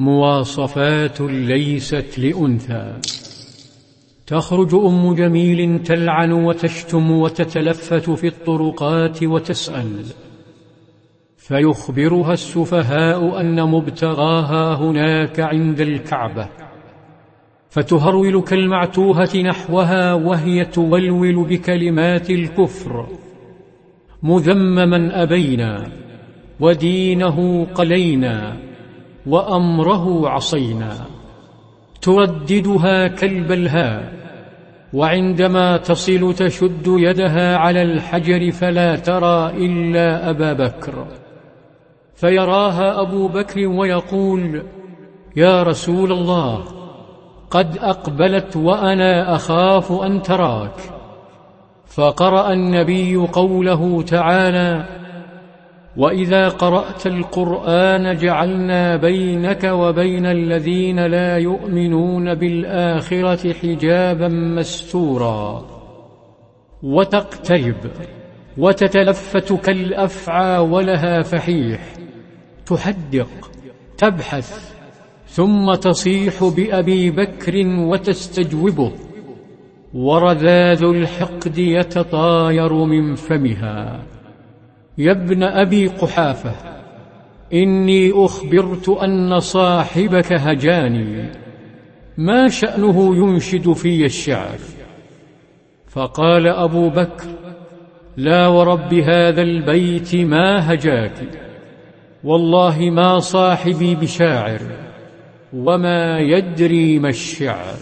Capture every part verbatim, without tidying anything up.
مواصفات ليست لأنثى. تخرج أم جميل تلعن وتشتم وتتلفت في الطرقات وتسأل، فيخبرها السفهاء أن مبتغاها هناك عند الكعبة، فتهرول كالمعتوهة نحوها وهي تولول بكلمات الكفر، مذمما أبينا، ودينه قلينا، وأمره عصينا، ترددها كالبلهاء، وعندما تصل تشد يدها على الحجر فلا ترى إلا أبا بكر، فيراها أبو بكر ويقول: يا رسول الله، قد أقبلت وأنا أخاف أن تراك. فقرأ النبي قوله تعالى: وإذا قرأت القرآن جعلنا بينك وبين الذين لا يؤمنون بالآخرة حجابا مستورا. وتقترب وتتلفت كالأفعى ولها فحيح، تحدق، تبحث، ثم تصيح بأبي بكر وتستجوبه، ورذاذ الحقد يتطاير من فمها: يا ابن أبي قحافة، إني أخبرت أن صاحبك هجاني، ما شأنه ينشد في الشعر؟ فقال أبو بكر: لا ورب هذا البيت ما هجاك، والله ما صاحبي بشاعر، وما يدري ما الشعر.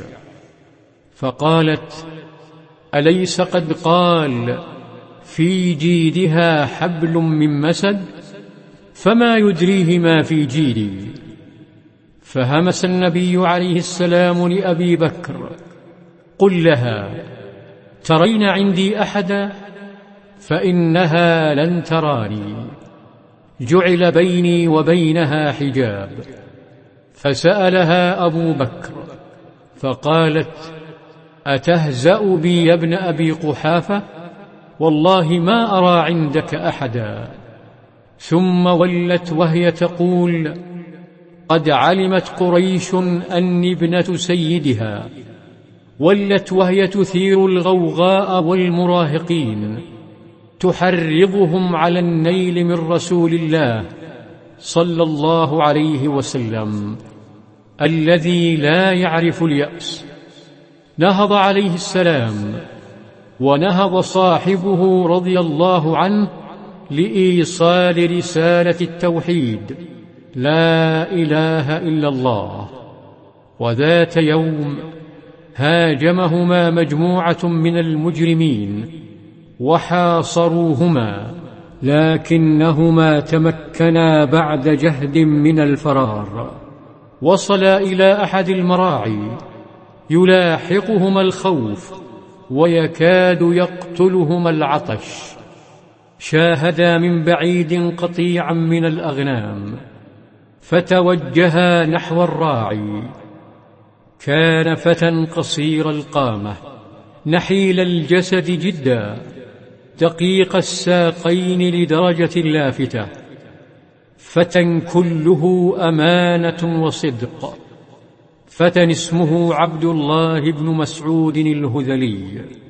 فقالت: أليس قد قال في جيدها حبل من مسد؟ فما يدريه ما في جيدي. فهمس النبي عليه السلام لأبي بكر: قل لها ترين عندي أحدا؟ فإنها لن تراني، جعل بيني وبينها حجاب. فسألها أبو بكر فقالت: أتهزأ بي يا ابن أبي قحافة؟ والله ما أرى عندك أحدا. ثم ولت وهي تقول: قد علمت قريش أني ابنة سيدها. ولت وهي تثير الغوغاء والمراهقين، تحرضهم على النيل من رسول الله صلى الله عليه وسلم الذي لا يعرف اليأس. نهض عليه السلام ونهض صاحبه رضي الله عنه لإيصال رسالة التوحيد: لا إله إلا الله. وذات يوم هاجمهما مجموعة من المجرمين وحاصروهما، لكنهما تمكنا بعد جهد من الفرار. وصلا إلى أحد المراعي يلاحقهما الخوف ويكاد يقتلهما العطش، شاهدا من بعيد قطيعا من الأغنام، فتوجها نحو الراعي. كان فتى قصير القامة، نحيل الجسد جدا، دقيق الساقين لدرجة لافتة، فتى كله أمانة وصدق، فتى اسمه عبد الله بن مسعود الهذلي.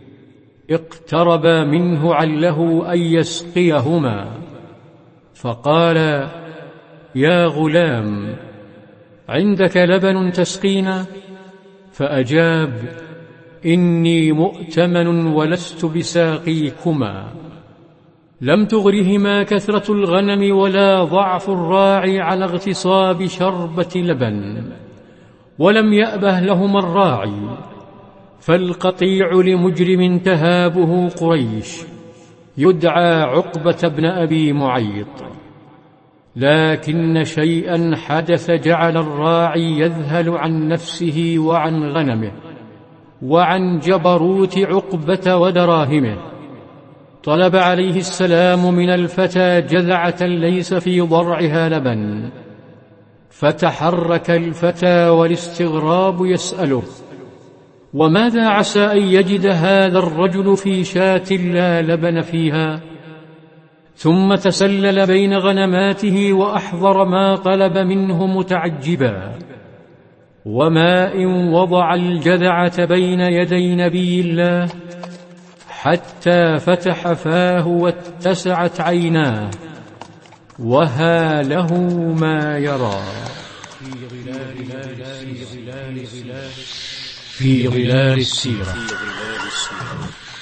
اقترب منه عله أن يسقيهما، فقال: يا غلام، عندك لبن تسقينا؟ فأجاب: إني مؤتمن ولست بساقيكما. لم تغرهما كثرة الغنم ولا ضعف الراعي على اغتصاب شربة لبن، ولم يأبه لهما الراعي، فالقطيع لمجرم تهابه قريش يدعى عقبة بن أبي معيط. لكن شيئا حدث جعل الراعي يذهل عن نفسه وعن غنمه وعن جبروت عقبة ودراهمه. طلب عليه السلام من الفتى جذعة ليس في ضرعها لبن، فتحرك الفتى والاستغراب يسأله: وماذا عسى أن يجد هذا الرجل في شاة لا لبن فيها؟ ثم تسلل بين غنماته وأحضر ما طلب منه متعجبا، وما إن وضع الجذعة بين يدي نبي الله حتى فتح فاه واتسعت عيناه، وها له ما يرى. في ظلال السيرة.